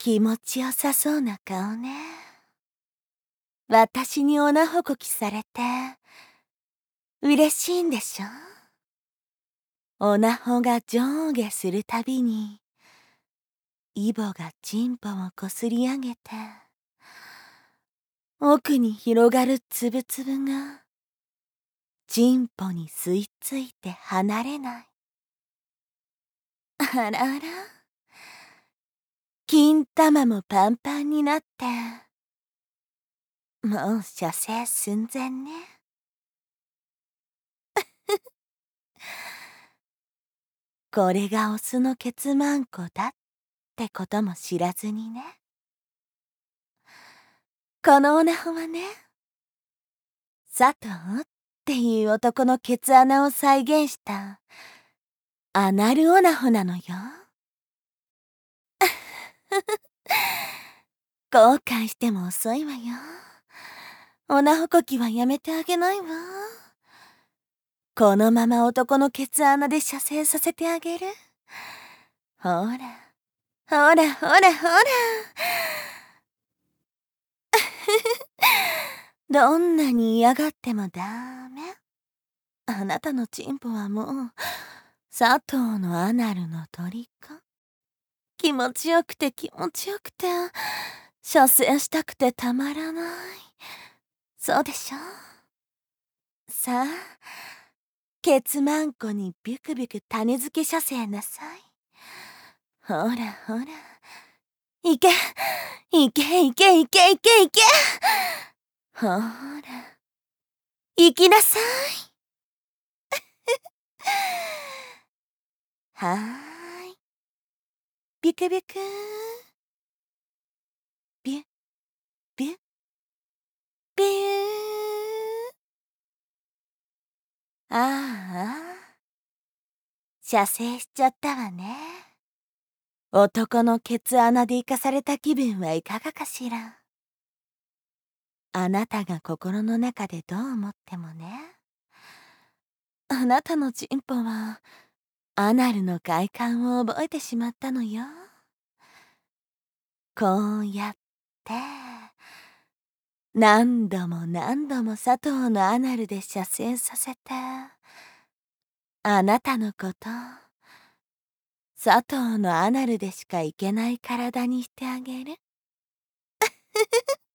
気持ちよさそうな顔ね。私におなほこきされて、嬉しいんでしょ？おなほが上下するたびに、イボがチンポをこすり上げて、奥に広がるつぶつぶが、チンポに吸い付いて離れない。あらあら。金玉もパンパンになって、もう射精寸前ね。これがオスのケツマンコだってことも知らずにね。このオナホはね、佐藤っていう男のケツ穴を再現したアナルオナホなのよ。後悔しても遅いわよ。オナホこきはやめてあげないわ。このまま男のケツ穴で射精させてあげる。ほら、ほらほらほら。どんなに嫌がってもダメ。あなたのチンポはもう、佐藤のアナルの虜。気持ちよくて気持ちよくて、射精したくてたまらない。そうでしょ？さあ、ケツマンコにビュクビュク種付け射精なさい。ほらほら。いけいけいけいけいけいけ。ほら。行きなさい。はーい。ビュクビュクビュビュビュー。ああ、射精しちゃったわね。男のケツ穴で生かされた気分はいかがかしら。あなたが心の中でどう思ってもね。あなたのチンポはアナルの快感を覚えてしまったのよ。こうやって何度も何度も佐藤のアナルで射精させて、あなたのこと、佐藤のアナルでしかいけない体にしてあげる。